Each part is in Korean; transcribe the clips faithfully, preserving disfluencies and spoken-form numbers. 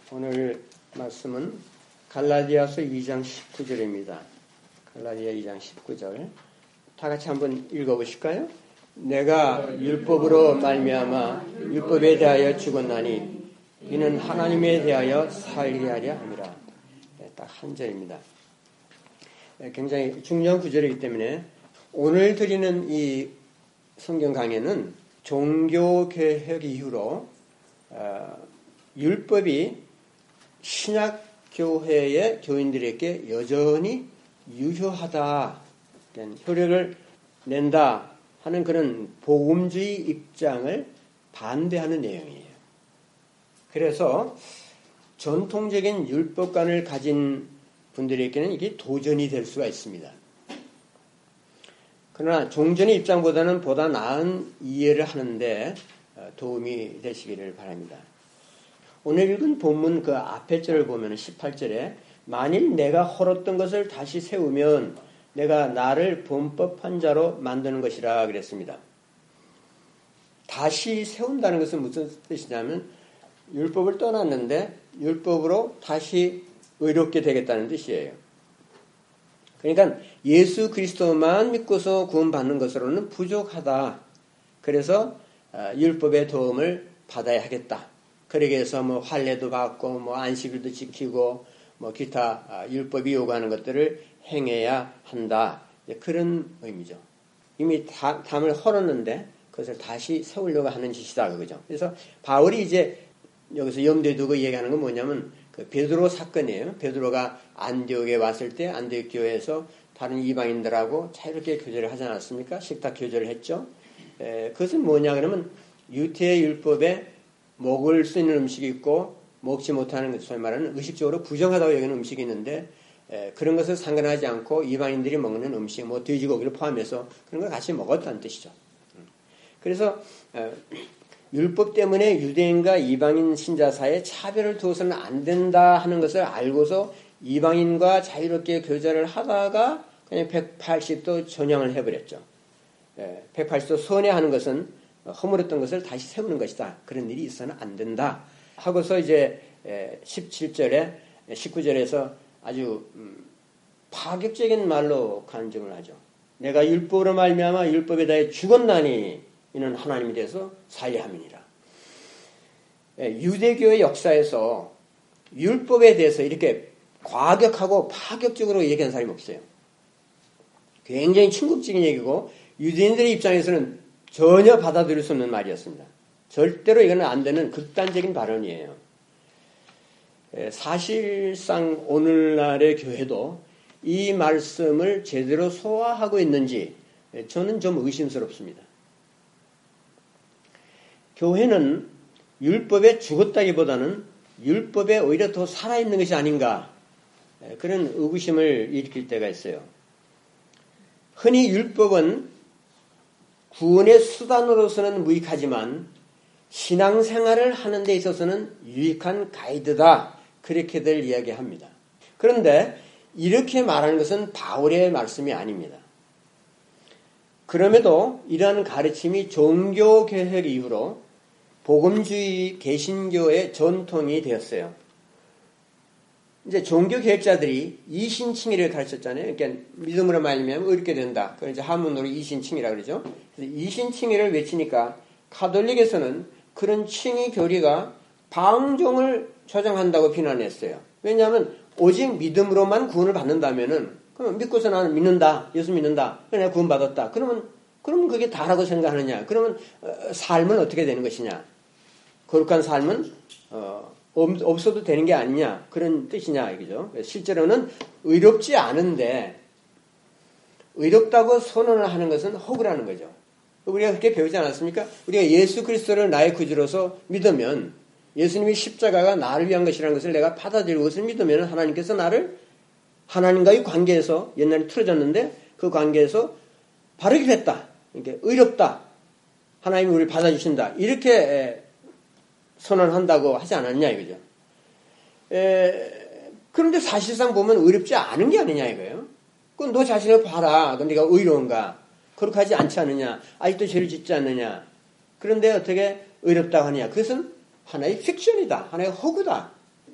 오늘 말씀은 갈라디아서 이 장 십구 절입니다. 갈라디아 이 장 십구 절. 다 같이 한번 읽어보실까요? 내가 율법으로 말미암아 율법에 대하여 죽었나니 이는 하나님에 대하여 살게 하려 함이라. 딱 한 절입니다. 굉장히 중요한 구절이기 때문에 오늘 드리는 이 성경 강해는 종교개혁 이후로 어, 율법이 신약교회의 교인들에게 여전히 유효하다, 효력을 낸다 하는 그런 복음주의 입장을 반대하는 내용이에요. 그래서 전통적인 율법관을 가진 분들에게는 이게 도전이 될 수가 있습니다. 그러나 종전의 입장보다는 보다 나은 이해를 하는데 도움이 되시기를 바랍니다. 오늘 읽은 본문 그 앞에 절을 보면 십팔 절에 만일 내가 헐었던 것을 다시 세우면 내가 나를 범법한 자로 만드는 것이라 그랬습니다. 다시 세운다는 것은 무슨 뜻이냐면 율법을 떠났는데 율법으로 다시 의롭게 되겠다는 뜻이에요. 그러니까 예수 그리스도만 믿고서 구원받는 것으로는 부족하다. 그래서 율법의 도움을 받아야 하겠다. 그러기 위해서 뭐 할례도 받고 뭐 안식일도 지키고 뭐 기타 율법이 요구하는 것들을 행해야 한다. 그런 의미죠. 이미 다, 담을 헐었는데 그것을 다시 세우려고 하는 짓이다. 그거죠. 그래서 바울이 이제 여기서 염두에 두고 얘기하는 건 뭐냐면 그 베드로 사건이에요. 베드로가 안디옥에 왔을 때 안디옥 교회에서 다른 이방인들하고 자유롭게 교제를 하지 않았습니까? 식탁 교제를 했죠. 에, 그것은 뭐냐 그러면 유대 율법에 먹을 수 있는 음식이 있고 먹지 못하는 소위 말하는 의식적으로 부정하다고 여기는 음식이 있는데 에, 그런 것을 상관하지 않고 이방인들이 먹는 음식, 뭐 돼지고기를 포함해서 그런 걸 같이 먹었다는 뜻이죠. 그래서 에, 율법 때문에 유대인과 이방인 신자 사이에 차별을 두어서는 안 된다 하는 것을 알고서 이방인과 자유롭게 교제를 하다가 그냥 백팔십 도 전향을 해버렸죠. 에, 백팔십 도 선회하는 것은 허물었던 것을 다시 세우는 것이다. 그런 일이 있어서는 안 된다. 하고서 이제 십칠 절에 십구 절에서 아주 파격적인 말로 간증을 하죠. 내가 율법으로 말미암아 율법에 대해 죽었나니 이는 하나님에 대해서 살려 함이니라. 유대교의 역사에서 율법에 대해서 이렇게 과격하고 파격적으로 얘기한 사람이 없어요. 굉장히 충격적인 얘기고 유대인들의 입장에서는 전혀 받아들일 수 없는 말이었습니다. 절대로 이거는 안 되는 극단적인 발언이에요. 사실상 오늘날의 교회도 이 말씀을 제대로 소화하고 있는지 저는 좀 의심스럽습니다. 교회는 율법에 죽었다기보다는 율법에 오히려 더 살아있는 것이 아닌가 그런 의구심을 일으킬 때가 있어요. 흔히 율법은 구원의 수단으로서는 무익하지만 신앙생활을 하는 데 있어서는 유익한 가이드다. 그렇게들 이야기합니다. 그런데 이렇게 말하는 것은 바울의 말씀이 아닙니다. 그럼에도 이러한 가르침이 종교개혁 이후로 복음주의 개신교의 전통이 되었어요. 이제 종교개혁자들이 이신칭의를 가르쳤잖아요. 그러니까 믿음으로 말미암아 의롭게 된다. 그걸 이제 한문으로 이신칭의라 그러죠. 그래서 이신칭의를 외치니까 가톨릭에서는 그런 칭의 교리가 방종을 조장한다고 비난했어요. 왜냐하면 오직 믿음으로만 구원을 받는다면은 그러면 믿고서 나는 믿는다, 예수 믿는다, 그래 내가 구원 받았다. 그러면 그러면 그게 다라고 생각하느냐? 그러면 어, 삶은 어떻게 되는 것이냐? 거룩한 삶은 어, 없어도 되는 게 아니냐 그런 뜻이냐 이거죠. 실제로는 의롭지 않은데 의롭다고 선언을 하는 것은 허구라는 거죠. 우리가 그렇게 배우지 않았습니까? 우리가 예수 그리스도를 나의 구주로서 믿으면 예수님이 십자가가 나를 위한 것이라는 것을 내가 받아들이고 것을 믿으면 하나님께서 나를 하나님과의 관계에서 옛날에 틀어졌는데 그 관계에서 바르게 됐다. 이렇게 의롭다. 하나님이 우리를 받아주신다. 이렇게 선언한다고 하지 않았냐 이거죠. 에, 그런데 사실상 보면 의롭지 않은 게 아니냐 이거예요. 그건 너 자신을 봐라. 그 네가 의로운가? 거룩하지 않지 않느냐? 아직도 죄를 짓지 않느냐? 그런데 어떻게 의롭다고 하느냐? 그것은 하나의 픽션이다. 하나의 허구다.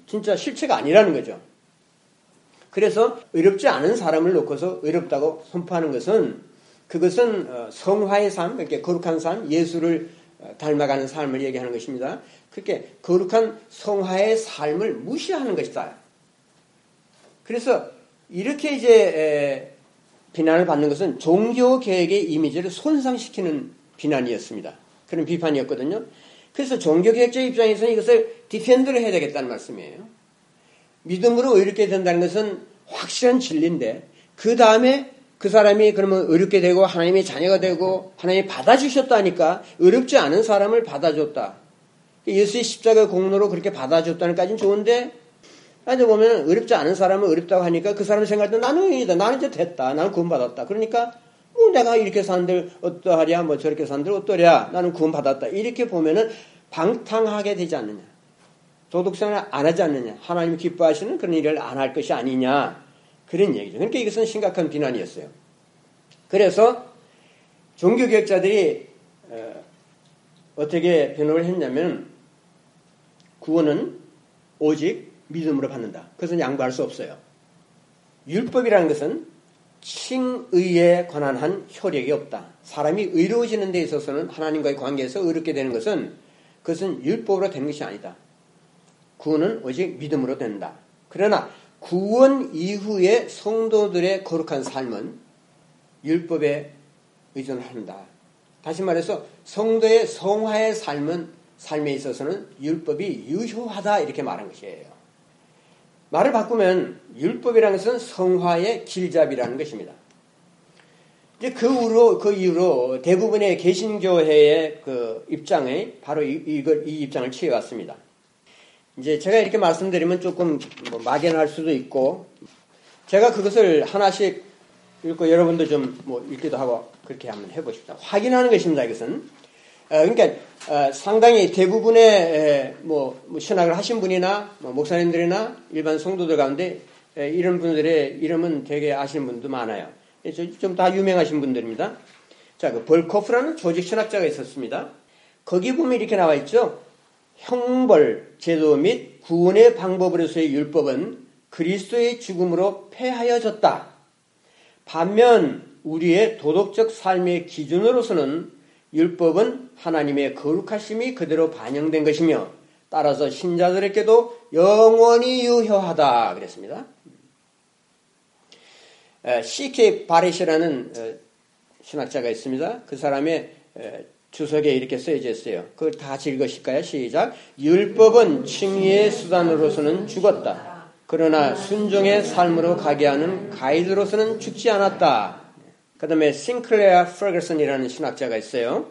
진짜 실체가 아니라는 거죠. 그래서 의롭지 않은 사람을 놓고서 의롭다고 선포하는 것은 그것은 성화의 삶, 이렇게 거룩한 삶, 예수를 닮아가는 삶을 얘기하는 것입니다. 그렇게 거룩한 성화의 삶을 무시하는 것이다. 그래서 이렇게 이제 비난을 받는 것은 종교개혁의 이미지를 손상시키는 비난이었습니다. 그런 비판이었거든요. 그래서 종교개혁자 입장에서는 이것을 디펜드를 해야 되겠다는 말씀이에요. 믿음으로 의롭게 된다는 것은 확실한 진리인데 그 다음에 그 사람이 그러면 의롭게 되고 하나님의 자녀가 되고 하나님이 받아주셨다니까 의롭지 않은 사람을 받아줬다. 예수의 십자가 공로로 그렇게 받아줬다는 까지는 좋은데 아주 보면 의롭지 않은 사람을 의롭다고 하니까 그 사람이 생각할 때 나는 의인이다. 나는 이제 됐다. 나는 구원받았다. 그러니까 뭐 내가 이렇게 산들 어떠하랴 뭐 저렇게 산들 어떠랴 나는 구원받았다. 이렇게 보면은 방탕하게 되지 않느냐. 도덕생활을 안 하지 않느냐. 하나님이 기뻐하시는 그런 일을 안 할 것이 아니냐. 그런 얘기죠. 그러니까 이것은 심각한 비난이었어요. 그래서 종교개혁자들이 어떻게 변호를 했냐면 구원은 오직 믿음으로 받는다. 그것은 양보할 수 없어요. 율법이라는 것은 칭의에 관한 한 효력이 없다. 사람이 의로워지는 데 있어서는 하나님과의 관계에서 의롭게 되는 것은 그것은 율법으로 되는 것이 아니다. 구원은 오직 믿음으로 된다. 그러나 구원 이후의 성도들의 거룩한 삶은 율법에 의존한다. 다시 말해서 성도의 성화의 삶은 삶에 있어서는 율법이 유효하다 이렇게 말한 것이에요. 말을 바꾸면 율법이라는 것은 성화의 길잡이라는 것입니다. 이제 그 이후로 그 이후로 대부분의 개신교회의 그 입장에 바로 이, 이걸, 이 입장을 취해왔습니다. 이제 제가 이렇게 말씀드리면 조금 뭐 막연할 수도 있고 제가 그것을 하나씩 읽고 여러분도 좀 뭐 읽기도 하고 그렇게 한번 해보십시오. 확인하는 것입니다. 이것은 어, 그러니까 어, 상당히 대부분의 에, 뭐, 뭐 신학을 하신 분이나 뭐 목사님들이나 일반 성도들 가운데 에, 이런 분들의 이름은 되게 아시는 분도 많아요. 좀 다 유명하신 분들입니다. 자, 그 벌코프라는 조직 신학자가 있었습니다. 거기 보면 이렇게 나와 있죠. 형벌 제도 및 구원의 방법으로서의 율법은 그리스도의 죽음으로 폐하여졌다. 반면 우리의 도덕적 삶의 기준으로서는 율법은 하나님의 거룩하심이 그대로 반영된 것이며 따라서 신자들에게도 영원히 유효하다 그랬습니다. 씨케이 바렛이라는 신학자가 있습니다. 그 사람의 주석에 이렇게 써져 있어요. 그걸 다 같이 읽으실까요? 시작. 율법은 칭의의 수단으로서는 죽었다. 그러나 순종의 삶으로 가게 하는 가이드로서는 죽지 않았다. 그 다음에 싱클레어 퍼거슨이라는 신학자가 있어요.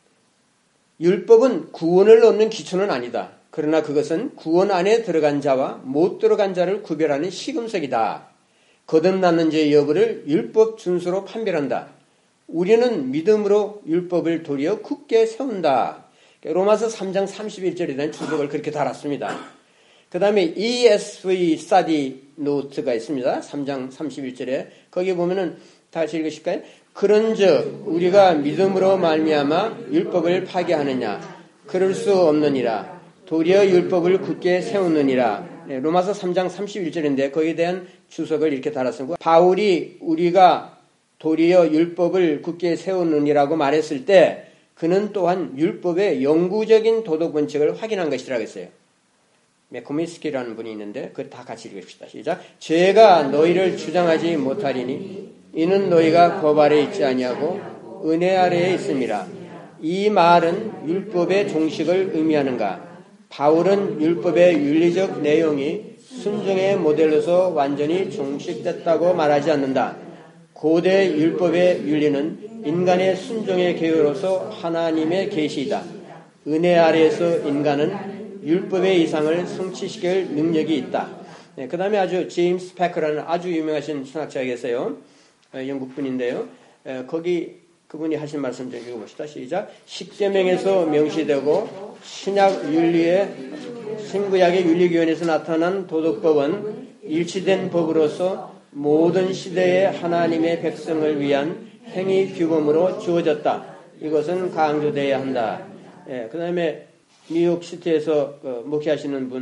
율법은 구원을 얻는 기초는 아니다. 그러나 그것은 구원 안에 들어간 자와 못 들어간 자를 구별하는 시금석이다. 거듭났는 자의 여부를 율법 준수로 판별한다. 우리는 믿음으로 율법을 도리어 굳게 세운다. 로마서 삼 장 삼십일 절에 대한 주석을 그렇게 달았습니다. 그 다음에 이에스브이 스타디 노트가 있습니다. 삼 장 삼십일 절에 거기 보면은 다시 읽으실까요? 그런즉 우리가 믿음으로 말미암아 율법을 파괴하느냐? 그럴 수 없느니라. 도리어 율법을 굳게 세우느니라. 네, 로마서 삼 장 삼십일 절인데 거기에 대한 주석을 이렇게 달았습니다. 바울이 우리가 도리어 율법을 굳게 세우느니라고 말했을 때 그는 또한 율법의 영구적인 도덕 원칙을 확인한 것이라고 했어요. 메코미스키라는 분이 있는데 그걸 다 같이 읽읍시다. 시작. 죄가 너희를 주장하지 못하리니 이는 너희가 법 아래에 있지 아니하고 은혜 아래에 있음이라. 이 말은 율법의 종식을 의미하는가? 바울은 율법의 윤리적 내용이 순종의 모델로서 완전히 종식됐다고 말하지 않는다. 고대 율법의 윤리는 인간의 순종의 계율로서 하나님의 계시이다. 은혜 아래에서 인간은 율법의 이상을 성취시킬 능력이 있다. 네, 그 다음에 아주 제임스 패커라는 아주 유명하신 신학자가 계세요. 어, 영국 분인데요. 에, 거기 그분이 하신 말씀 좀 읽어봅시다. 시작. 십계명에서 명시되고 신약 윤리의 신구약의 윤리교훈에서 나타난 도덕법은 일치된 법으로서 모든 시대의 하나님의 백성을 위한 행위 규범으로 주어졌다. 이것은 강조되어야 한다. 예, 그 다음에 뉴욕시티에서 그 목회하시는 분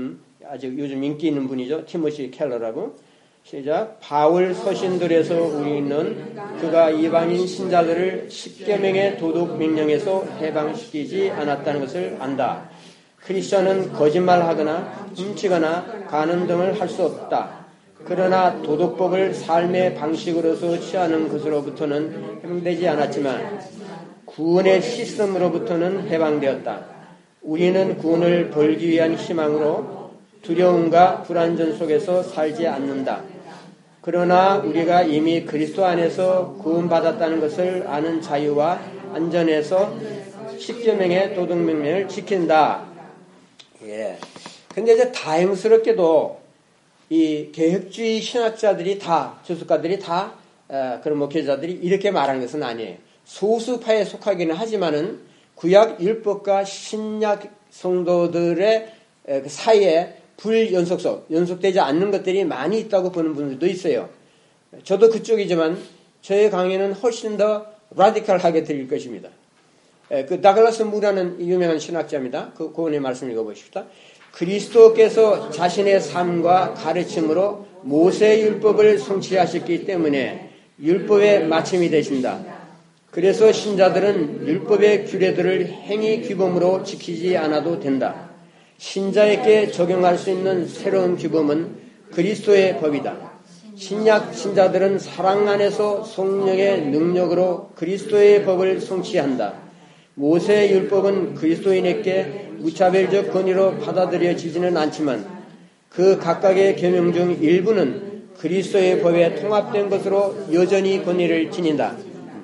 아주 요즘 인기 있는 분이죠. 티모시 켈러라고. 시작. 바울 서신들에서 우리는 그가 이방인 신자들을 십계명의 도덕 명령에서 해방시키지 않았다는 것을 안다. 크리스천은 거짓말하거나 훔치거나 가늠 등을 할 수 없다. 그러나 도덕법을 삶의 방식으로서 취하는 것으로부터는 해방되지 않았지만 구원의 시스템으로부터는 해방되었다. 우리는 구원을 벌기 위한 희망으로 두려움과 불안전 속에서 살지 않는다. 그러나 우리가 이미 그리스도 안에서 구원받았다는 것을 아는 자유와 안전에서 십계명의 도덕명령을 지킨다. 예. 근데 이제 다행스럽게도 이 개혁주의 신학자들이 다, 주석가들이 다, 어, 그런 목회자들이 이렇게 말하는 것은 아니에요. 소수파에 속하기는 하지만은 구약 율법과 신약 성도들의 사이에 불연속성, 연속되지 않는 것들이 많이 있다고 보는 분들도 있어요. 저도 그쪽이지만 저의 강의는 훨씬 더 라디컬하게 드릴 것입니다. 그 다글라스 무라는 유명한 신학자입니다. 그 고은의 말씀 읽어보십시다. 그리스도께서 자신의 삶과 가르침으로 모세 율법을 성취하셨기 때문에 율법의 마침이 되신다. 그래서 신자들은 율법의 규례들을 행위 규범으로 지키지 않아도 된다. 신자에게 적용할 수 있는 새로운 규범은 그리스도의 법이다. 신약 신자들은 사랑 안에서 성령의 능력으로 그리스도의 법을 성취한다. 모세의 율법은 그리스도인에게 무차별적 권위로 받아들여지지는 않지만 그 각각의 계명 중 일부는 그리스도의 법에 통합된 것으로 여전히 권위를 지닌다.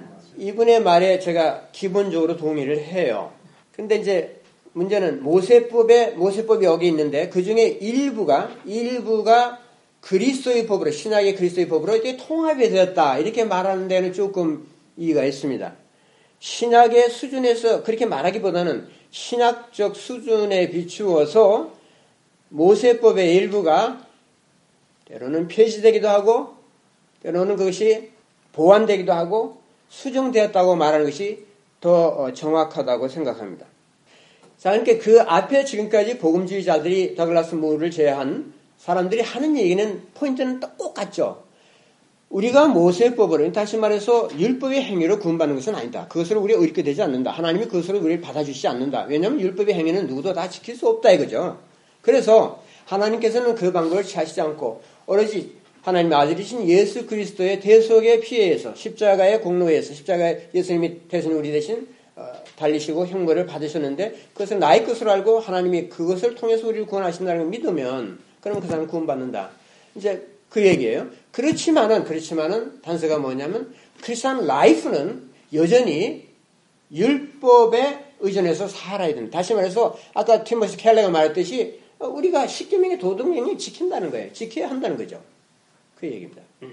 이분의 말에 제가 기본적으로 동의를 해요. 근데 이제 문제는 모세법에, 모세법이 여기 있는데 그 중에 일부가, 일부가 그리스도의 법으로, 신약의 그리스도의 법으로 이렇게 통합이 되었다. 이렇게 말하는 데는 조금 이의가 있습니다. 신약의 수준에서 그렇게 말하기보다는 신학적 수준에 비추어서 모세법의 일부가 때로는 폐지되기도 하고 때로는 그것이 보완되기도 하고 수정되었다고 말하는 것이 더 정확하다고 생각합니다. 자, 그러니까 그 앞에 지금까지 복음주의자들이 더글라스 무를 제외한 사람들이 하는 얘기는 포인트는 똑같죠. 우리가 모세법으로, 다시 말해서 율법의 행위로 구원받는 것은 아니다. 그것으로 우리가 의롭게 되지 않는다. 하나님이 그것으로 우리를 받아주시지 않는다. 왜냐하면 율법의 행위는 누구도 다 지킬 수 없다 이거죠. 그래서 하나님께서는 그 방법을 취하시지 않고 오로지 하나님의 아들이신 예수 그리스도의 대속의 피에 의해서 십자가의 공로에 의해서 십자가의 예수님이 대신 우리 대신 어, 달리시고 형벌을 받으셨는데 그것을 나의 것으로 알고 하나님이 그것을 통해서 우리를 구원하신다는 걸 믿으면 그러면 그 사람은 구원받는다. 이제 그 얘기예요. 그렇지만은 그렇지만은 단서가 뭐냐면 크리스천 라이프는 여전히 율법에 의존해서 살아야 된다. 다시 말해서 아까 티모시 켈러가 말했듯이 우리가 십계명의 도덕명령을 지킨다는 거예요. 지켜야 한다는 거죠. 그 얘기입니다. 음.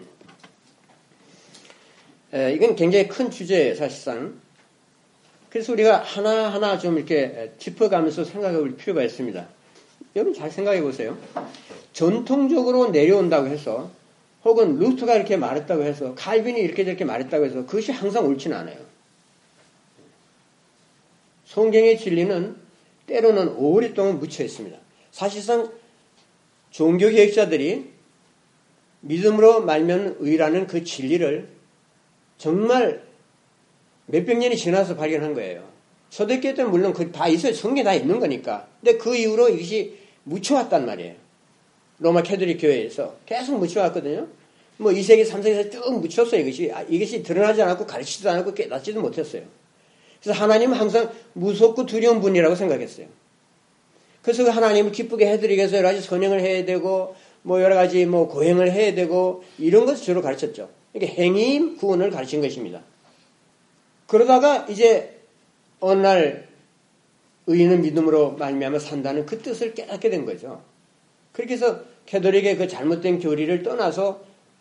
에, 이건 굉장히 큰 주제예요, 사실상. 그래서 우리가 하나하나 좀 이렇게 짚어가면서 생각해 볼 필요가 있습니다. 여러분 잘 생각해 보세요. 전통적으로 내려온다고 해서 혹은 루터가 이렇게 말했다고 해서 칼빈이 이렇게 저렇게 말했다고 해서 그것이 항상 옳지는 않아요. 성경의 진리는 때로는 오랫동안 묻혀 있습니다. 사실상 종교개혁자들이 믿음으로 말면 의라는 그 진리를 정말 몇백 년이 지나서 발견한 거예요. 초대교회 때는 물론 그 다 있어요. 성경에 다 있는 거니까. 근데 그 이후로 이것이 묻혀왔단 말이에요. 로마 캐톨릭 교회에서 계속 묻혀왔거든요. 뭐 이 세기, 삼 세기에서 쭉 묻혔어요. 이것이 이것이 드러나지 않았고 가르치지도 않았고 깨닫지도 못했어요. 그래서 하나님은 항상 무섭고 두려운 분이라고 생각했어요. 그래서 하나님을 기쁘게 해드리기 위해서 여러 가지 선행을 해야 되고 뭐 여러 가지 뭐 고행을 해야 되고 이런 것을 주로 가르쳤죠. 이게 행위 구원을 가르친 것입니다. 그러다가 이제 어느 날 의인은 믿음으로 말미암아 산다는 그 뜻을 깨닫게 된 거죠. 그렇게 해서 캐톨릭의 그 잘못된 교리를 떠나서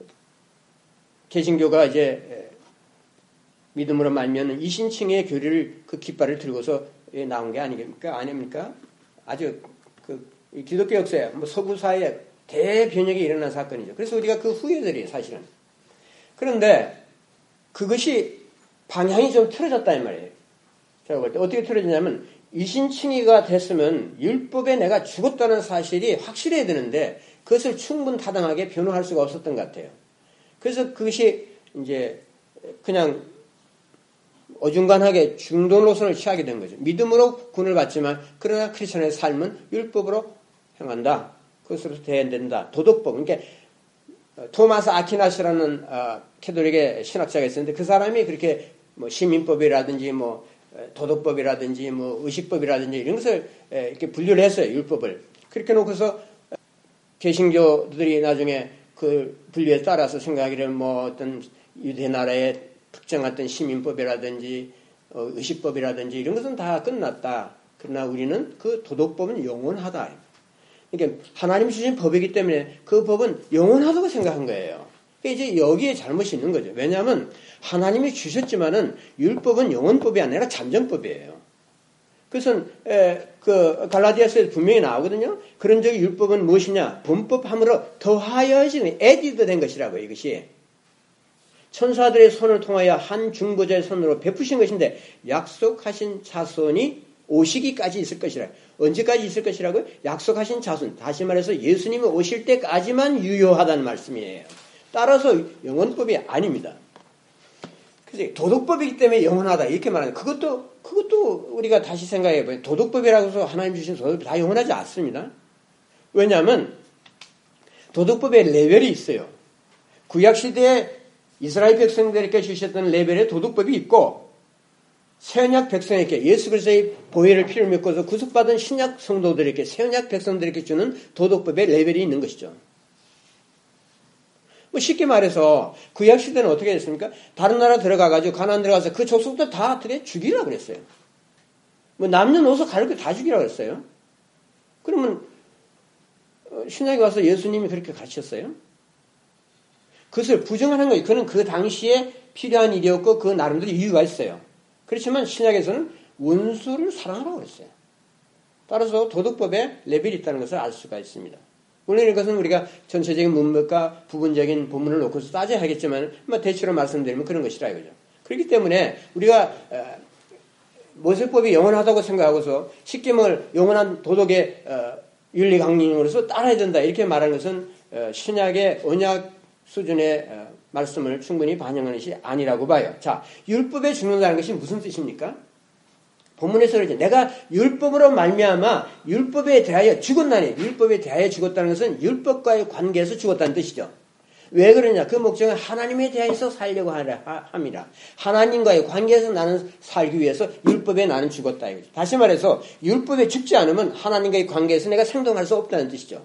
개신교가 이제 믿음으로 말미암아 이신칭의 교리를 그 깃발을 들고서 나온 게 아닙니까? 아닙니까? 아주 그 기독교 역사에 뭐 서구 사회에 대변혁이 일어난 사건이죠. 그래서 우리가 그 후예들이에요, 사실은. 그런데 그것이 방향이 좀 틀어졌다 이 말이에요. 제가 볼 때 어떻게 틀어졌냐면 이신칭의가 됐으면 율법에 내가 죽었다는 사실이 확실해야 되는데 그것을 충분 타당하게 변호할 수가 없었던 것 같아요. 그래서 그것이 이제 그냥 어중간하게 중도 노선을 취하게 된 거죠. 믿음으로 구원을 받지만 그러나 크리스천의 삶은 율법으로 행한다. 그것으로 돼야 된다. 도덕법. 그러니까 토마스 아퀴나스라는 어, 캐톨릭의 신학자가 있었는데 그 사람이 그렇게 뭐 시민법이라든지 뭐 도덕법이라든지 뭐 의식법이라든지 이런 것을 이렇게 분류를 했어요. 율법을. 그렇게 놓고서 개신교들이 나중에 그 분류에 따라서 생각하기를 뭐 어떤 유대 나라의 특정한 어떤 시민법이라든지 어, 의식법이라든지 이런 것은 다 끝났다. 그러나 우리는 그 도덕법은 영원하다. 그러니까 하나님 주신 법이기 때문에 그 법은 영원하다고 생각한 거예요. 그러니까 이제 여기에 잘못이 있는 거죠. 왜냐하면 하나님이 주셨지만은 율법은 영원법이 아니라 잠정법이에요. 그래서 에, 그 갈라디아서에 분명히 나오거든요. 그런 적이 율법은 무엇이냐? 본법함으로 더하여진 에디드 된 것이라고 이것이. 천사들의 손을 통하여 한 중보자의 손으로 베푸신 것인데 약속하신 자손이 오시기까지 있을 것이라. 언제까지 있을 것이라고요? 약속하신 자손. 다시 말해서 예수님이 오실 때까지만 유효하다는 말씀이에요. 따라서 영원법이 아닙니다. 그래서 도덕법이기 때문에 영원하다 이렇게 말하는 그것도 그것도 우리가 다시 생각해 보면 도덕법이라고 해서 하나님 주신 도덕법이 다 영원하지 않습니다. 왜냐하면 도덕법에 레벨이 있어요. 구약 시대에 이스라엘 백성들에게 주셨던 레벨의 도덕법이 있고 새언약 백성에게 예수 그리스도의 보혈을 피를 믿고서 구속받은 신약 성도들에게 새언약 백성들에게 주는 도덕법의 레벨이 있는 것이죠. 뭐 쉽게 말해서 구약 시대는 어떻게 됐습니까? 다른 나라 들어가가지고 가나안 들어가서 그 족속들 다 어떻게 죽이라 그랬어요. 뭐 남녀노소 가릴 거 다 죽이라 그랬어요. 그러면 신약에 와서 예수님이 그렇게 가르쳤어요? 그것을 부정하는 거예요. 그는 그 당시에 필요한 일이었고 그 나름대로 이유가 있어요. 그렇지만 신약에서는 원수를 사랑하라고 그랬어요. 따라서 도덕법에 레벨이 있다는 것을 알 수가 있습니다. 물론 이것은 우리가 전체적인 문맥과 부분적인 본문을 놓고서 따져야 하겠지만 뭐 대체로 말씀드리면 그런 것이라 이거죠. 그렇기 때문에 우리가 모세법이 영원하다고 생각하고서 십계명을 영원한 도덕의 윤리 강령으로서 따라야 된다 이렇게 말하는 것은 신약의 언약 수준의 말씀을 충분히 반영하는 것이 아니라고 봐요. 자, 율법에 죽는다는 것이 무슨 뜻입니까? 본문에서 그러죠. 내가 율법으로 말미암아 율법에 대하여 죽었나니 율법에 대하여 죽었다는 것은 율법과의 관계에서 죽었다는 뜻이죠. 왜 그러냐? 그 목적은 하나님에 대해서 살려고 하라 함이라. 하나님과의 관계에서 나는 살기 위해서 율법에 나는 죽었다. 이거죠. 다시 말해서 율법에 죽지 않으면 하나님과의 관계에서 내가 생동할 수 없다는 뜻이죠.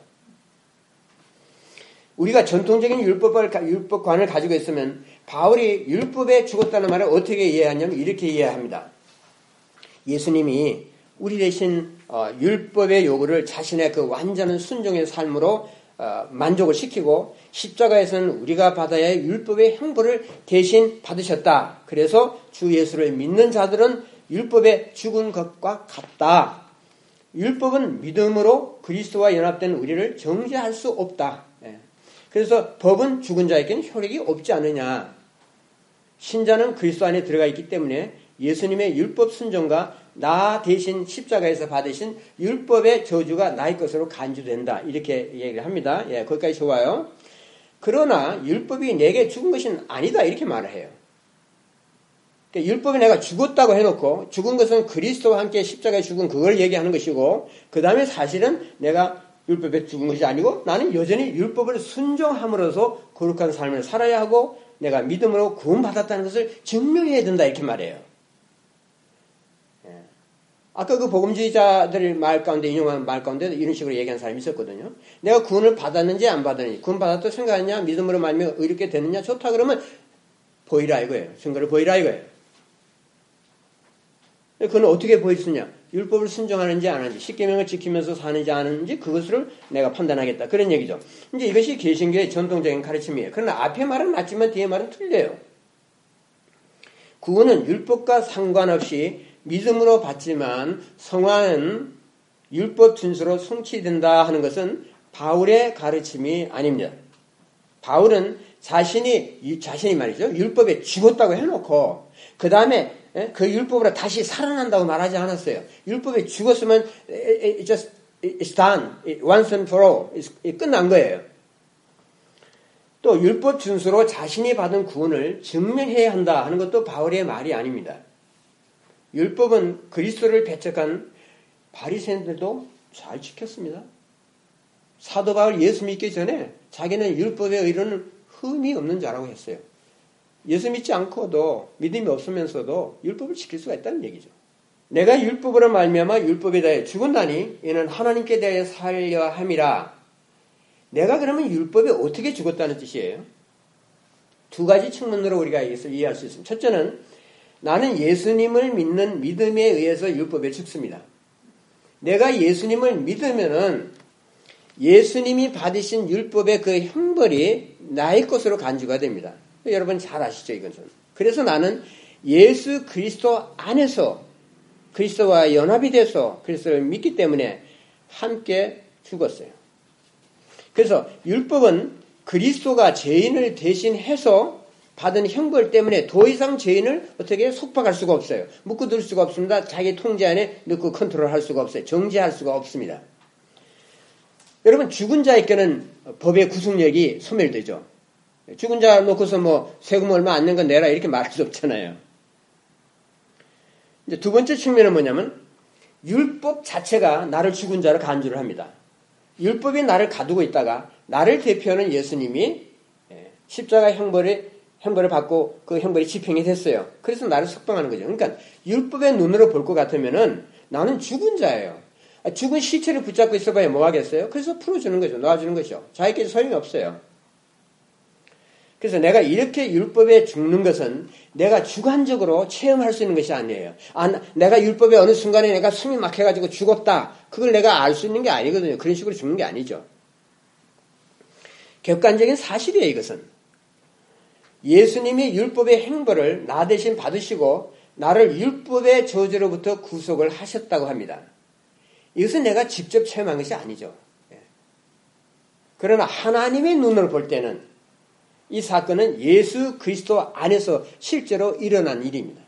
우리가 전통적인 율법을, 율법관을 가지고 있으면 바울이 율법에 죽었다는 말을 어떻게 이해하냐면 이렇게 이해합니다. 예수님이 우리 대신 율법의 요구를 자신의 그 완전한 순종의 삶으로 만족을 시키고 십자가에서는 우리가 받아야 할 율법의 형벌을 대신 받으셨다. 그래서 주 예수를 믿는 자들은 율법에 죽은 것과 같다. 율법은 믿음으로 그리스도와 연합된 우리를 정죄할 수 없다. 그래서 법은 죽은 자에게는 효력이 없지 않느냐. 신자는 그리스도 안에 들어가 있기 때문에 예수님의 율법 순종과 나 대신 십자가에서 받으신 율법의 저주가 나의 것으로 간주된다. 이렇게 얘기를 합니다. 예, 거기까지 좋아요. 그러나 율법이 내게 죽은 것은 아니다. 이렇게 말을 해요. 그러니까 율법이 내가 죽었다고 해놓고 죽은 것은 그리스도와 함께 십자가에 죽은 그걸 얘기하는 것이고 그 다음에 사실은 내가 율법에 죽은 것이 아니고 나는 여전히 율법을 순종함으로써 거룩한 삶을 살아야 하고 내가 믿음으로 구원받았다는 것을 증명해야 된다. 이렇게 말해요. 아까 그 복음주의자들 말 가운데 인용한 말 가운데 이런 식으로 얘기한 사람이 있었거든요. 내가 구원을 받았는지 안 받았는지 구원 받았다고 생각하느냐 믿음으로 말미암아 의롭게 되느냐 좋다 그러면 보이라 이거예요. 증거를 보이라 이거예요. 그건 어떻게 보일 수 있냐? 율법을 순종하는지 안 하는지 십계명을 지키면서 사는지 안 하는지 그것을 내가 판단하겠다. 그런 얘기죠. 이제 이것이 개신교의 전통적인 가르침이에요. 그러나 앞에 말은 맞지만 뒤에 말은 틀려요. 구원은 율법과 상관없이 믿음으로 받지만 성화는 율법 준수로 성취된다 하는 것은 바울의 가르침이 아닙니다. 바울은 자신이 자신이 말이죠. 율법에 죽었다고 해놓고 그 다음에 예? 그 율법으로 다시 살아난다고 말하지 않았어요. 율법에 죽었으면 it just it's done, once and for all, it's, 끝난 거예요. 또 율법 준수로 자신이 받은 구원을 증명해야 한다 하는 것도 바울의 말이 아닙니다. 율법은 그리스도를 배척한 바리새인들도 잘 지켰습니다. 사도 바울 예수 믿기 전에 자기는 율법의 의로는 흠이 없는 자라고 했어요. 예수 믿지 않고도 믿음이 없으면서도 율법을 지킬 수가 있다는 얘기죠. 내가 율법으로 말미암아 율법에 대해 죽은다니 이는 하나님께 대하여 살려 함이라. 내가 그러면 율법에 어떻게 죽었다는 뜻이에요? 두 가지 측면으로 우리가 이것을 이해할 수 있습니다. 첫째는 나는 예수님을 믿는 믿음에 의해서 율법에 죽습니다. 내가 예수님을 믿으면은 예수님이 받으신 율법의 그 형벌이 나의 것으로 간주가 됩니다. 여러분 잘 아시죠, 이것은. 그래서 나는 예수 그리스도 안에서 그리스도와 연합이 돼서 그리스도를 믿기 때문에 함께 죽었어요. 그래서 율법은 그리스도가 죄인을 대신해서 받은 형벌 때문에 더 이상 죄인을 어떻게 속박할 수가 없어요. 묶어둘 수가 없습니다. 자기 통제 안에 넣고 컨트롤할 수가 없어요. 정지할 수가 없습니다. 여러분 죽은 자에게는 법의 구속력이 소멸되죠. 죽은 자 놓고서 뭐 세금 얼마 안 낸 거 내라 이렇게 말할 수 없잖아요. 이제 두 번째 측면은 뭐냐면 율법 자체가 나를 죽은 자로 간주를 합니다. 율법이 나를 가두고 있다가 나를 대표하는 예수님이 십자가 형벌에 형벌을 받고 그 형벌이 집행이 됐어요. 그래서 나를 석방하는 거죠. 그러니까 율법의 눈으로 볼 것 같으면은 나는 죽은 자예요. 죽은 시체를 붙잡고 있어봐야 뭐 하겠어요? 그래서 풀어주는 거죠. 놓아주는 거죠. 자기끼리 소용이 없어요. 그래서 내가 이렇게 율법에 죽는 것은 내가 주관적으로 체험할 수 있는 것이 아니에요. 아, 내가 율법에 어느 순간에 내가 숨이 막혀가지고 죽었다. 그걸 내가 알 수 있는 게 아니거든요. 그런 식으로 죽는 게 아니죠. 객관적인 사실이에요, 이것은. 예수님이 율법의 행벌을 나 대신 받으시고 나를 율법의 저주로부터 구속을 하셨다고 합니다. 이것은 내가 직접 체험한 것이 아니죠. 그러나 하나님의 눈으로 볼 때는 이 사건은 예수 그리스도 안에서 실제로 일어난 일입니다.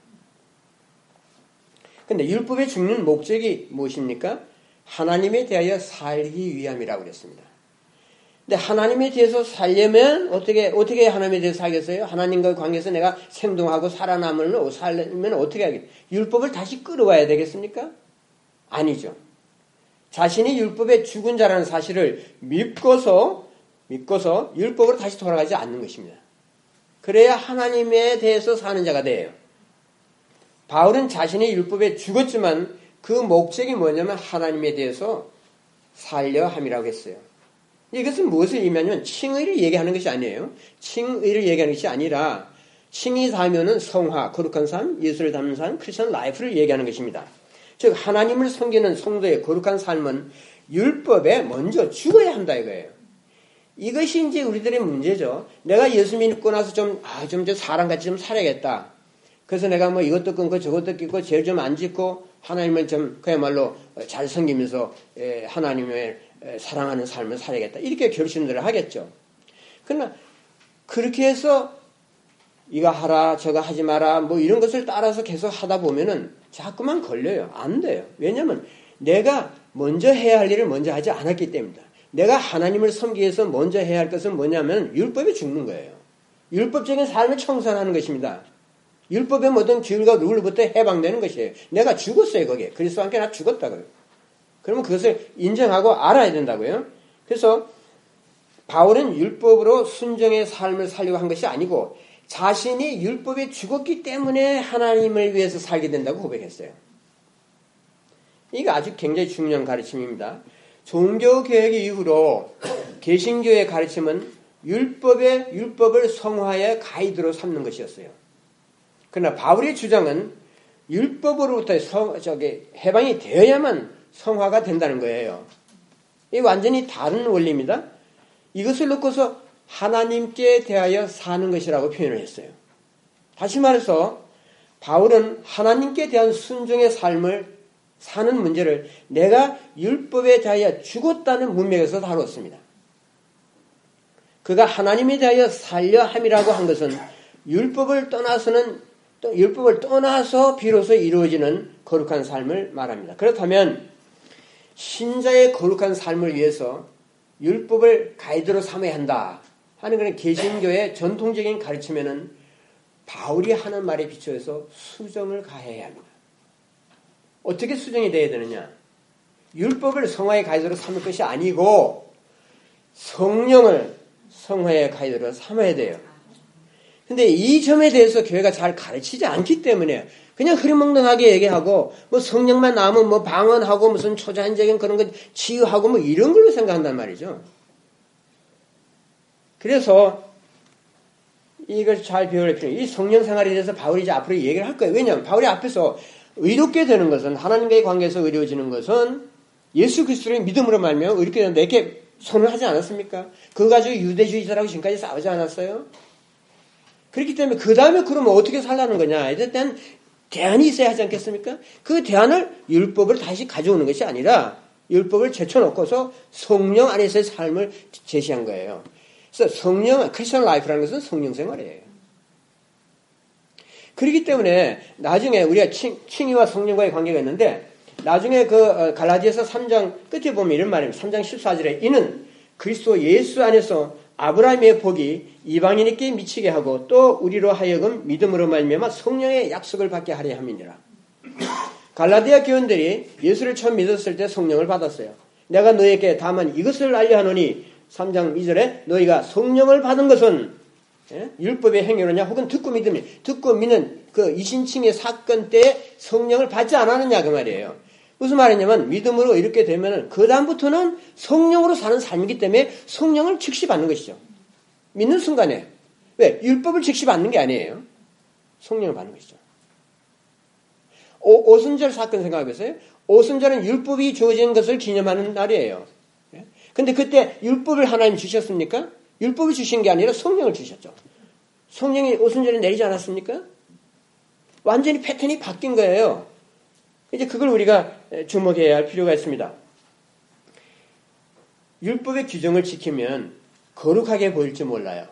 그런데 율법에 죽는 목적이 무엇입니까? 하나님에 대하여 살기 위함이라고 그랬습니다. 근데 하나님에 대해서 살려면 어떻게 어떻게 하나님에 대해서 살겠어요? 하나님과의 관계에서 내가 생동하고 살아남으면 살려면 어떻게 하겠어요? 율법을 다시 끌어와야 되겠습니까? 아니죠. 자신이 율법에 죽은 자라는 사실을 믿고서 믿고서 율법으로 다시 돌아가지 않는 것입니다. 그래야 하나님에 대해서 사는 자가 돼요. 바울은 자신이 율법에 죽었지만 그 목적이 뭐냐면 하나님에 대해서 살려 함이라고 했어요. 이것은 무엇을 의미하냐면 칭의를 얘기하는 것이 아니에요. 칭의를 얘기하는 것이 아니라 칭의 사면은 성화, 거룩한 삶, 예수를 닮는 삶, 크리스천 라이프를 얘기하는 것입니다. 즉 하나님을 섬기는 성도의 거룩한 삶은 율법에 먼저 죽어야 한다 이거예요. 이것이 이제 우리들의 문제죠. 내가 예수 믿고 나서 좀, 아, 좀 사람같이 좀 살아야겠다. 그래서 내가 뭐 이것도 끊고 저것도 끊고 죄를 좀 안 짓고 하나님을 좀 그야말로 잘 섬기면서 하나님을 사랑하는 삶을 살아야겠다. 이렇게 결심들을 하겠죠. 그러나 그렇게 해서 이거 하라 저거 하지 마라 뭐 이런 것을 따라서 계속 하다 보면은 자꾸만 걸려요. 안 돼요. 왜냐하면 내가 먼저 해야 할 일을 먼저 하지 않았기 때문이다. 내가 하나님을 섬기기 위해서 먼저 해야 할 것은 뭐냐면 율법에 죽는 거예요. 율법적인 삶을 청산하는 것입니다. 율법의 모든 규율과 룰부터 해방되는 것이에요. 내가 죽었어요, 거기에. 그리스도와 함께 나 죽었다고요. 그러면 그것을 인정하고 알아야 된다고요. 그래서 바울은 율법으로 순종의 삶을 살려고 한 것이 아니고 자신이 율법에 죽었기 때문에 하나님을 위해서 살게 된다고 고백했어요. 이거 아주 굉장히 중요한 가르침입니다. 종교개혁 이후로 개신교의 가르침은 율법의 율법을 성화의 가이드로 삼는 것이었어요. 그러나 바울의 주장은 율법으로부터 성, 저기 해방이 되어야만 성화가 된다는 거예요. 이 완전히 다른 원리입니다. 이것을 놓고서 하나님께 대하여 사는 것이라고 표현을 했어요. 다시 말해서 바울은 하나님께 대한 순종의 삶을 사는 문제를 내가 율법에 대하여 죽었다는 문맥에서 다루었습니다. 그가 하나님에 대하여 살려 함이라고 한 것은 율법을 떠나서는 또 율법을 떠나서 비로소 이루어지는 거룩한 삶을 말합니다. 그렇다면 신자의 거룩한 삶을 위해서 율법을 가이드로 삼아야 한다 하는 그런 개신교의 전통적인 가르침에는 바울이 하는 말에 비추어서 수정을 가해야 합니다. 어떻게 수정이 되어야 되느냐? 율법을 성화의 가이드로 삼을 것이 아니고 성령을 성화의 가이드로 삼아야 돼요. 근데 이 점에 대해서 교회가 잘 가르치지 않기 때문에 그냥 흐리멍덩하게 얘기하고 뭐 성령만 나오면 뭐 방언하고 무슨 초자연적인 그런 거 치유하고 뭐 이런 걸로 생각한단 말이죠. 그래서 이걸 잘 배워야 필요해요. 이 성령 생활에 대해서 바울이 이제 앞으로 얘기를 할 거예요. 왜냐하면 바울이 앞에서 의롭게 되는 것은 하나님과의 관계에서 의로워지는 것은 예수 그리스도의 믿음으로 말미암아 의롭게 되는데 이렇게 선언하지 않았습니까? 그거 가지고 유대주의자라고 지금까지 싸우지 않았어요? 그렇기 때문에 그 다음에 그러면 어떻게 살라는 거냐? 일단 대안이 있어야 하지 않겠습니까? 그 대안을 율법을 다시 가져오는 것이 아니라 율법을 제쳐놓고서 성령 안에서의 삶을 제시한 거예요. 그래서 성령, 크리스천 라이프라는 것은 성령 생활이에요. 그렇기 때문에 나중에 우리가 칭, 칭의와 성령과의 관계가 있는데 나중에 그 갈라디아서 삼 장 끝에 보면 이런 말입니다. 삼 장 십사 절에 이는 그리스도 예수 안에서 아브라함의 복이 이방인에게 미치게 하고 또 우리로 하여금 믿음으로 말미암아 성령의 약속을 받게 하려 함이니라. 갈라디아 교인들이 예수를 처음 믿었을 때 성령을 받았어요. 내가 너에게 다만 이것을 알려 하노니 삼 장 이 절에 너희가 성령을 받은 것은 예? 율법의 행위로냐 혹은 듣고 믿음이 듣고 믿는 그 이신칭의 사건 때 성령을 받지 않았느냐 그 말이에요. 무슨 말이냐면 믿음으로 이렇게 되면은 그 다음부터는 성령으로 사는 삶이기 때문에 성령을 즉시 받는 것이죠. 믿는 순간에 왜 율법을 즉시 받는 게 아니에요. 성령을 받는 것이죠. 오, 오순절 사건 생각해 보세요. 오순절은 율법이 주어진 것을 기념하는 날이에요. 근데 그때 율법을 하나님 주셨습니까? 율법을 주신 게 아니라 성령을 주셨죠. 성령이 오순절에 내리지 않았습니까? 완전히 패턴이 바뀐 거예요. 이제 그걸 우리가 주목해야 할 필요가 있습니다. 율법의 규정을 지키면 거룩하게 보일지 몰라요.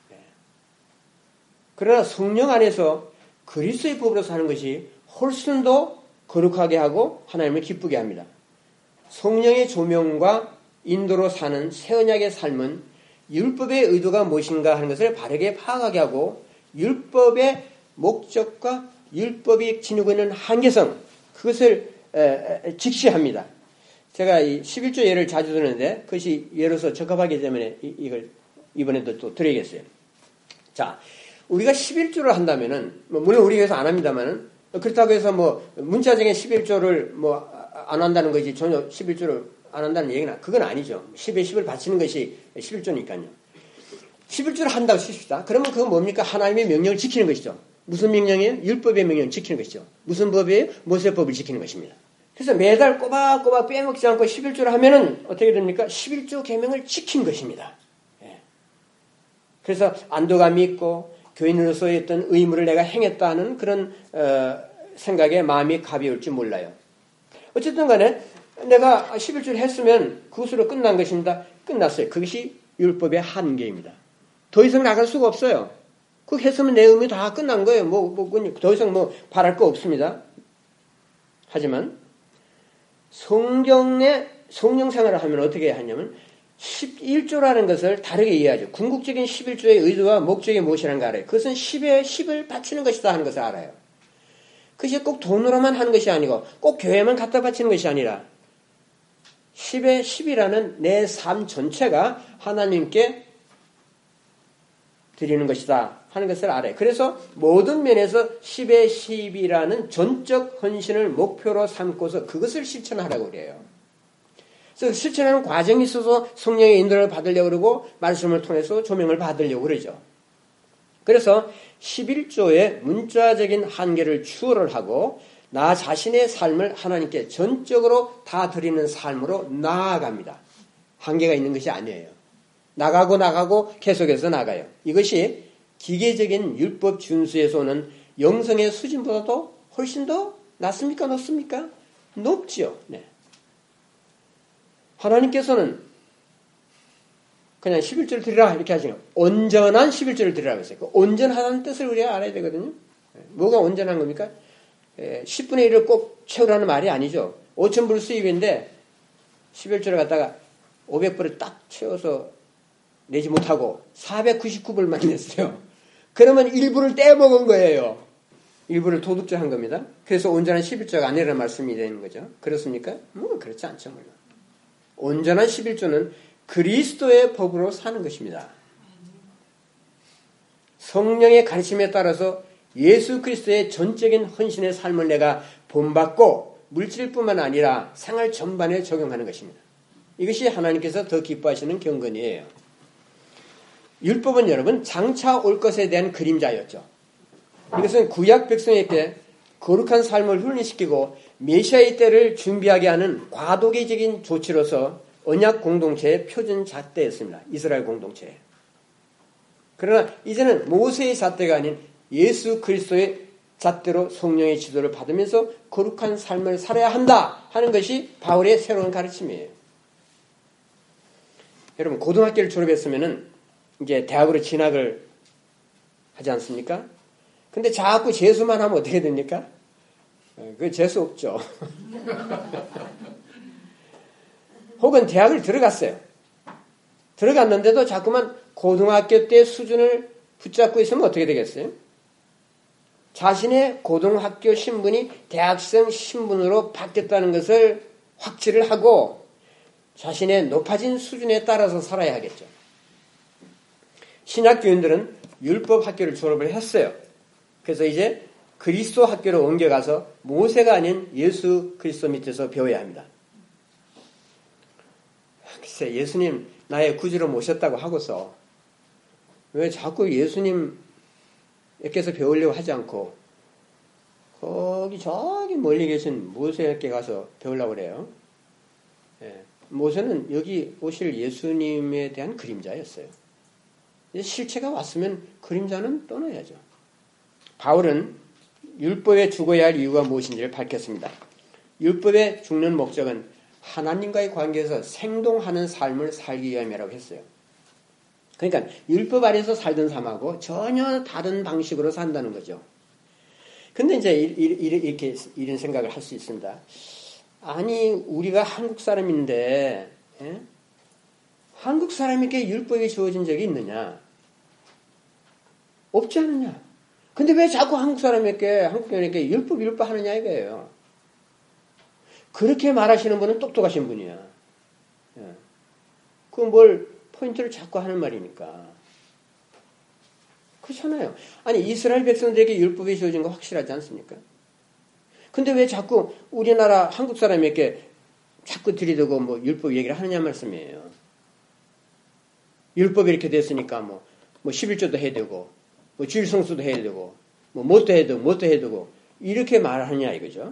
그러나 성령 안에서 그리스도의 법으로 사는 것이 훨씬 더 거룩하게 하고 하나님을 기쁘게 합니다. 성령의 조명과 인도로 사는 새 언약의 삶은 율법의 의도가 무엇인가 하는 것을 바르게 파악하게 하고 율법의 목적과 율법이 지니고 있는 한계성 그것을 직시합니다. 제가 이 십일 조 예를 자주 드는데 그것이 예로서 적합하기 때문에 이걸 이번에도 또 드려야겠어요. 자, 우리가 십일 조를 한다면은 물론 우리 교회에서 안 합니다만은 그렇다고 해서 뭐 문자적인 십일 조를 뭐 안 한다는 것이 전혀 십일 조를 안 한다는 얘기는 그건 아니죠. 십에 십을 바치는 것이 십일 조니까요. 십일 조를 한다고 칩시다. 그러면 그건 뭡니까? 하나님의 명령을 지키는 것이죠. 무슨 명령이에요? 율법의 명령을 지키는 것이죠. 무슨 법이에요? 모세법을 지키는 것입니다. 그래서 매달 꼬박꼬박 빼먹지 않고 십일 조를 하면은 어떻게 됩니까? 십일 조 계명을 지킨 것입니다. 예. 그래서 안도감이 있고 교인으로서의 어떤 의무를 내가 행했다는 그런 어, 생각에 마음이 가벼울지 몰라요. 어쨌든 간에 내가 십일 조를 했으면 그것으로 끝난 것입니다. 끝났어요. 그것이 율법의 한계입니다. 더 이상 나갈 수가 없어요. 그거 했으면 내 의미 다 끝난 거예요. 뭐, 뭐, 더 이상 뭐 바랄 거 없습니다. 하지만 성경의 성령 생활을 하면 어떻게 하냐면 십일 조라는 것을 다르게 이해하죠. 궁극적인 십일 조의 의도와 목적이 무엇이라는 걸 알아요. 그것은 십에 십을 바치는 것이다 하는 것을 알아요. 그것이 꼭 돈으로만 하는 것이 아니고 꼭 교회만 갖다 바치는 것이 아니라 십에 십이라는 내 삶 전체가 하나님께 드리는 것이다 하는 것을 알아요. 그래서 모든 면에서 십에 십이라는 전적 헌신을 목표로 삼고서 그것을 실천하라고 그래요. 그래서 실천하는 과정이 있어서 성령의 인도를 받으려고 그러고 말씀을 통해서 조명을 받으려고 그러죠. 그래서 십일 조의 문자적인 한계를 추월을 하고 나 자신의 삶을 하나님께 전적으로 다 드리는 삶으로 나아갑니다. 한계가 있는 것이 아니에요. 나가고 나가고 계속해서 나가요. 이것이 기계적인 율법 준수에서 오는 영성의 수준보다도 훨씬 더 낮습니까? 높습니까? 높지요. 네. 하나님께서는 그냥 십일 조를 드리라 이렇게 하시는 온전한 십일 조를 드리라고 했어요. 그 온전하다는 뜻을 우리가 알아야 되거든요. 뭐가 온전한 겁니까? 십분의 일을 꼭 채우라는 말이 아니죠. 오천 불 수입인데 십일조를 갖다가 오백 불을 딱 채워서 내지 못하고 사백구십구 불만 냈어요. 그러면 일부를 떼먹은 거예요. 일부를 도둑질 한 겁니다. 그래서 온전한 십일조가 아니라는 말씀이 되는 거죠. 그렇습니까? 뭐 그렇지 않죠. 물론. 온전한 십일조는 그리스도의 법으로 사는 것입니다. 성령의 가르침에 따라서 예수 그리스도의 전적인 헌신의 삶을 내가 본받고 물질뿐만 아니라 생활 전반에 적용하는 것입니다. 이것이 하나님께서 더 기뻐하시는 경건이에요. 율법은 여러분 장차 올 것에 대한 그림자였죠. 이것은 구약 백성에게 거룩한 삶을 훈련시키고 메시아의 때를 준비하게 하는 과도기적인 조치로서 언약 공동체의 표준 잣대였습니다. 이스라엘 공동체. 그러나 이제는 모세의 잣대가 아닌 예수 그리스도의 잣대로 성령의 지도를 받으면서 거룩한 삶을 살아야 한다 하는 것이 바울의 새로운 가르침이에요. 여러분 고등학교를 졸업했으면은 이제 대학으로 진학을 하지 않습니까? 근데 자꾸 재수만 하면 어떻게 됩니까? 그 재수 없죠. 혹은 대학을 들어갔어요. 들어갔는데도 자꾸만 고등학교 때 수준을 붙잡고 있으면 어떻게 되겠어요? 자신의 고등학교 신분이 대학생 신분으로 바뀌었다는 것을 확지를 하고 자신의 높아진 수준에 따라서 살아야 하겠죠. 신약교인들은 율법 학교를 졸업을 했어요. 그래서 이제 그리스도 학교로 옮겨가서 모세가 아닌 예수 그리스도 밑에서 배워야 합니다. 글쎄 예수님 나의 구주로 모셨다고 하고서 왜 자꾸 예수님께서 배우려고 하지 않고 거기 저기 멀리 계신 모세에게 가서 배우려고 그래요. 예, 모세는 여기 오실 예수님에 대한 그림자였어요. 실체가 왔으면 그림자는 떠나야죠. 바울은 율법에 죽어야 할 이유가 무엇인지를 밝혔습니다. 율법에 죽는 목적은 하나님과의 관계에서 생동하는 삶을 살기 위함이라고 했어요. 그러니까 율법 아래에서 살던 삶하고 전혀 다른 방식으로 산다는 거죠. 근데 이제 이렇게 이런 생각을 할 수 있습니다. 아니 우리가 한국 사람인데 예? 한국 사람에게 율법이 주어진 적이 있느냐? 없지 않느냐? 근데 왜 자꾸 한국 사람에게 한국인에게 율법 율법 하느냐 이거예요. 그렇게 말하시는 분은 똑똑하신 분이야. 예. 그 뭘 포인트를 자꾸 하는 말이니까. 그렇잖아요. 아니 이스라엘 백성들에게 율법이 주어진 거 확실하지 않습니까? 근데 왜 자꾸 우리나라 한국 사람에게 자꾸 들이대고 뭐 율법 얘기를 하느냐 말씀이에요. 율법이 이렇게 됐으니까 뭐, 뭐 십일조도 해야 되고 뭐 주일 성수도 해야 되고 뭐 뭣도 해야 되고 뭣도 해야 되고 이렇게 말하느냐 이거죠.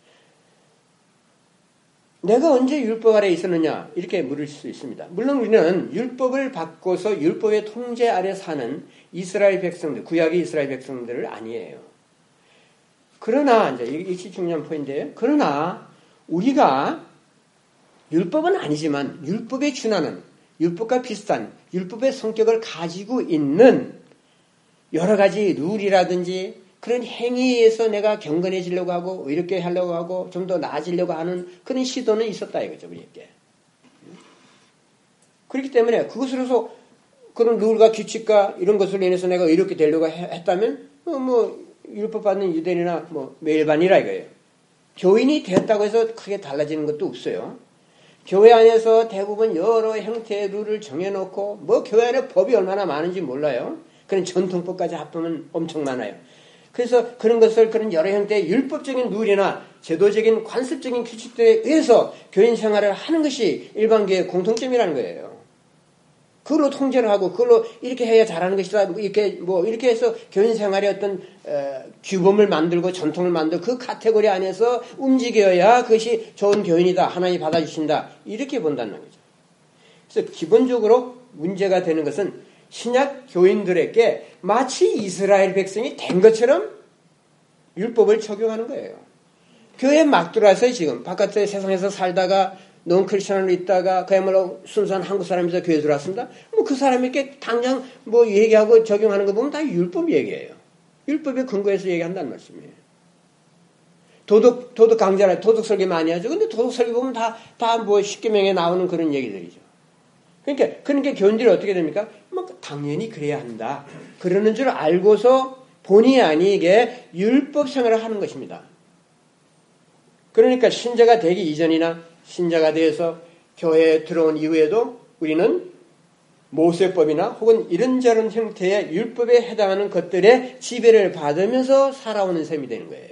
내가 언제 율법 아래 있었느냐 이렇게 물을 수 있습니다. 물론 우리는 율법을 바꿔서 율법의 통제 아래 사는 이스라엘 백성들, 구약의 이스라엘 백성들을 아니에요. 그러나 이제 이것이 중요한 포인트예요. 그러나 우리가 율법은 아니지만 율법에 준하는 율법과 비슷한 율법의 성격을 가지고 있는 여러 가지 룰이라든지 그런 행위에서 내가 경건해지려고 하고 이렇게 하려고 하고 좀 더 나아지려고 하는 그런 시도는 있었다 이거죠. 우리에게. 그렇기 때문에 그것으로서 그런 룰과 규칙과 이런 것으로 인해서 내가 이렇게 되려고 했다면 뭐, 뭐 율법 받는 유대인이나 뭐 일반이라 이거예요. 교인이 되었다고 해서 크게 달라지는 것도 없어요. 교회 안에서 대부분 여러 형태의 룰을 정해놓고 뭐 교회 안에 법이 얼마나 많은지 몰라요. 그런 전통법까지 합하면 엄청 많아요. 그래서 그런 것을 그런 여러 형태의 율법적인 룰이나 제도적인 관습적인 규칙들에 의해서 교인 생활을 하는 것이 일반교회의 공통점이라는 거예요. 그걸로 통제를 하고 그걸로 이렇게 해야 잘하는 것이다. 이렇게 뭐 이렇게 해서 교인 생활의 어떤 어, 규범을 만들고 전통을 만들고 그 카테고리 안에서 움직여야 그것이 좋은 교인이다. 하나님이 받아주신다. 이렇게 본다는 거죠. 그래서 기본적으로 문제가 되는 것은 신약 교인들에게 마치 이스라엘 백성이 된 것처럼 율법을 적용하는 거예요. 교회에 막 들어와서 지금 바깥에 세상에서 살다가 논크리스천으로 있다가 그야말로 순수한 한국 사람에서 교회 들어왔습니다. 뭐 그 사람에게 당장 뭐 얘기하고 적용하는 거 보면 다 율법 얘기예요. 율법의 근거에서 얘기한다는 말씀이에요. 도덕, 도덕 강좌라, 도덕 설계 많이 하죠. 근데 도덕 설계 보면 다, 다 뭐 십계명에 나오는 그런 얘기들이죠. 그러니까, 그러니까 교인들이 어떻게 됩니까? 뭐, 당연히 그래야 한다. 그러는 줄 알고서 본의 아니게 율법 생활을 하는 것입니다. 그러니까 신자가 되기 이전이나 신자가 되어서 교회에 들어온 이후에도 우리는 모세법이나 혹은 이런저런 형태의 율법에 해당하는 것들의 지배를 받으면서 살아오는 셈이 되는 거예요.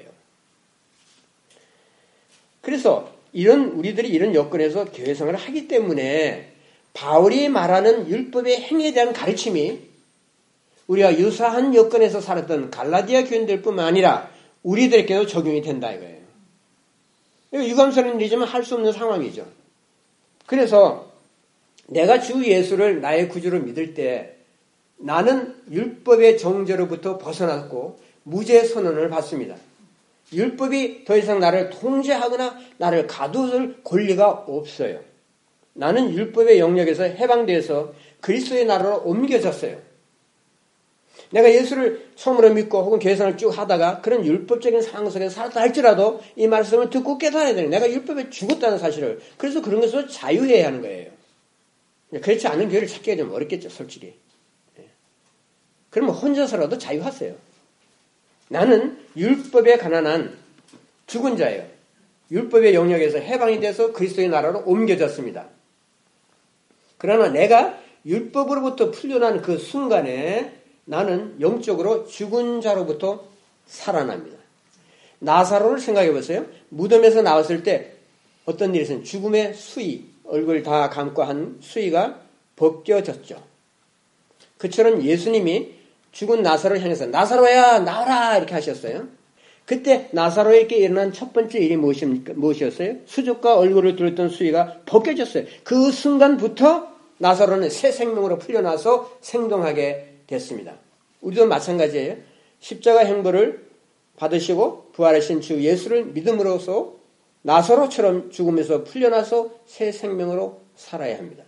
그래서 이런 우리들이 이런 여건에서 교회 생활을 하기 때문에 바울이 말하는 율법의 행위에 대한 가르침이 우리가 유사한 여건에서 살았던 갈라디아 교인들뿐만 아니라 우리들에게도 적용이 된다 이거예요. 이거 유감스러운 일이지만 할 수 없는 상황이죠. 그래서 내가 주 예수를 나의 구주로 믿을 때 나는 율법의 정죄로부터 벗어났고 무죄 선언을 받습니다. 율법이 더 이상 나를 통제하거나 나를 가두을 권리가 없어요. 나는 율법의 영역에서 해방되어서 그리스도의 나라로 옮겨졌어요. 내가 예수를 처음으로 믿고 혹은 교회생활을 쭉 하다가 그런 율법적인 상황 속에서 살았다 할지라도 이 말씀을 듣고 깨달아야 돼요. 내가 율법에 죽었다는 사실을. 그래서 그런 것으로 자유해야 하는 거예요. 그렇지 않은 교회를 찾기가 좀 어렵겠죠, 솔직히. 그러면 혼자서라도 자유하세요. 나는 율법에 가난한 죽은 자예요. 율법의 영역에서 해방이 돼서 그리스도의 나라로 옮겨졌습니다. 그러나 내가 율법으로부터 풀려난 그 순간에 나는 영적으로 죽은 자로부터 살아납니다. 나사로를 생각해 보세요. 무덤에서 나왔을 때 어떤 일이 있었어요? 죽음의 수의, 얼굴 다 감고 한 수의가 벗겨졌죠. 그처럼 예수님이 죽은 나사로를 향해서 나사로야 나와라 이렇게 하셨어요. 그때 나사로에게 일어난 첫 번째 일이 무엇입니까? 무엇이었어요? 수족과 얼굴을 둘렀던 수의가 벗겨졌어요. 그 순간부터 나사로는 새 생명으로 풀려나서 생동하게 됐습니다. 우리도 마찬가지예요. 십자가 형벌을 받으시고 부활하신 주 예수를 믿음으로써 나사로처럼 죽음에서 풀려나서 새 생명으로 살아야 합니다.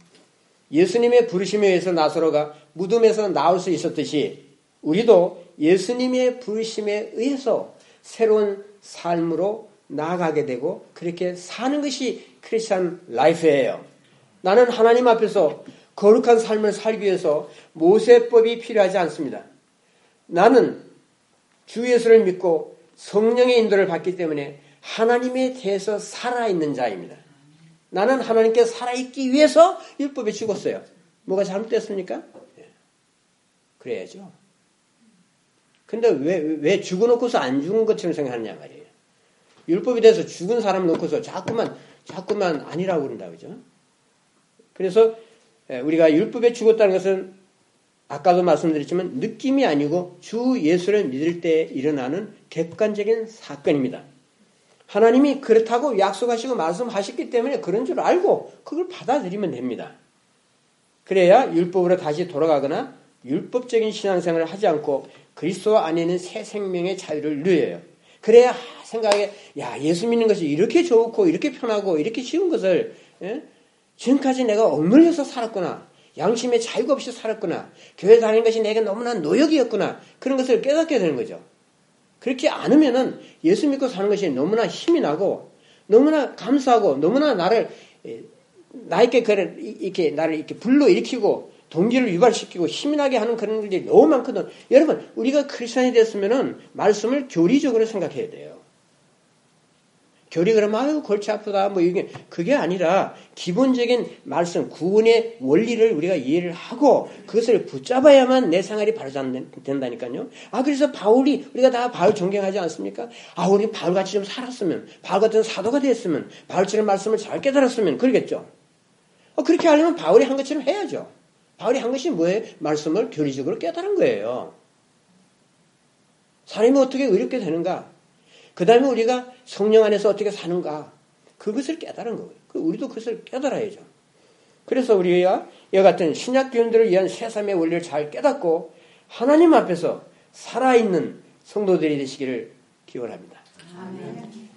예수님의 부르심에 의해서 나사로가 무덤에서 나올 수 있었듯이 우리도 예수님의 부르심에 의해서 새로운 삶으로 나아가게 되고 그렇게 사는 것이 크리스찬 라이프예요. 나는 하나님 앞에서 거룩한 삶을 살기 위해서 모세법이 필요하지 않습니다. 나는 주 예수를 믿고 성령의 인도를 받기 때문에 하나님에 대해서 살아있는 자입니다. 나는 하나님께 살아있기 위해서 율법에 죽었어요. 뭐가 잘못됐습니까? 그래야죠. 근데 왜, 왜 죽어놓고서 안 죽은 것처럼 생각하느냐 말이에요. 율법에 대해서 죽은 사람 놓고서 자꾸만, 자꾸만 아니라고 그런다, 그죠? 그래서 우리가 율법에 죽었다는 것은 아까도 말씀드렸지만 느낌이 아니고 주 예수를 믿을 때 일어나는 객관적인 사건입니다. 하나님이 그렇다고 약속하시고 말씀하셨기 때문에 그런 줄 알고 그걸 받아들이면 됩니다. 그래야 율법으로 다시 돌아가거나 율법적인 신앙생활을 하지 않고 그리스도 안에 있는 새 생명의 자유를 누려요. 그래야 생각에 야 예수 믿는 것이 이렇게 좋고 이렇게 편하고 이렇게 쉬운 것을 예? 지금까지 내가 억눌려서 살았구나. 양심의 자유가 없이 살았구나. 교회 다니는 것이 내게 너무나 노역이었구나. 그런 것을 깨닫게 되는 거죠. 그렇게 않으면은 예수 믿고 사는 것이 너무나 힘이 나고 너무나 감사하고 너무나 나를 나에게 그를 이렇게 나를 이렇게 불러일으키고 동기를 유발시키고 힘이 나게 하는 그런 일들이 너무 많거든. 여러분 우리가 크리스천이 됐으면은 말씀을 교리적으로 생각해야 돼요. 교리 그러면 아유 골치 아프다 뭐 이게 그게 아니라 기본적인 말씀 구원의 원리를 우리가 이해를 하고 그것을 붙잡아야만 내 생활이 바로 된다니까요. 아 그래서 바울이 우리가 다 바울 존경하지 않습니까? 아 우리 바울같이 좀 살았으면 바울 같은 사도가 됐으면 바울처럼 말씀을 잘 깨달았으면 그러겠죠. 아, 그렇게 하려면 바울이 한 것처럼 해야죠. 바울이 한 것이 뭐예요? 말씀을 교리적으로 깨달은 거예요. 사람이 어떻게 의롭게 되는가? 그 다음에 우리가 성령 안에서 어떻게 사는가? 그것을 깨달은 거예요. 우리도 그것을 깨달아야죠. 그래서 우리가 이와 같은 신약 교인들을 위한 새삼의 원리를 잘 깨닫고 하나님 앞에서 살아있는 성도들이 되시기를 기원합니다. 아멘.